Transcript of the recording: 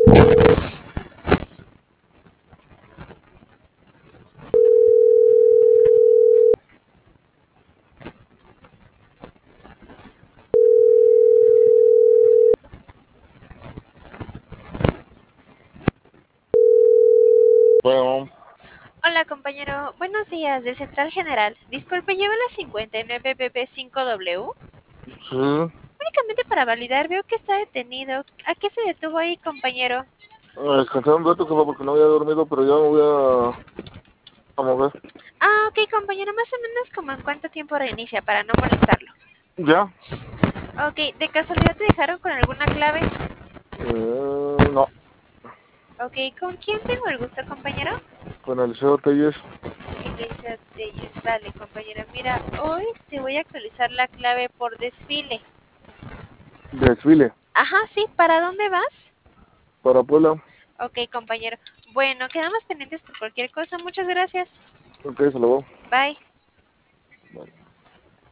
Bueno, Hola compañero, buenos días de Central General. Disculpe, lleva la 59BB5W. sí, Únicamente para validar, veo que está detenido. ¿A qué se detuvo ahí, compañero? descansé un rato, jefa, porque no había dormido, pero ya me voy a mover. Ah, ok, compañero, más o menos como en cuánto tiempo reinicia para no molestarlo. ¿Ya? Ok, ¿de casualidad te dejaron con alguna clave? No, Ok, ¿con quién tengo el gusto, compañero? con el CEO Telles Elisa Telles. Vale, compañero, mira, hoy te voy a actualizar la clave por desfile. de desfile Ajá, sí, ¿para dónde vas? para Puebla. Ok, compañero. Bueno, quedamos pendientes por cualquier cosa. Muchas gracias. Ok, se lo voy. Bye. Vale.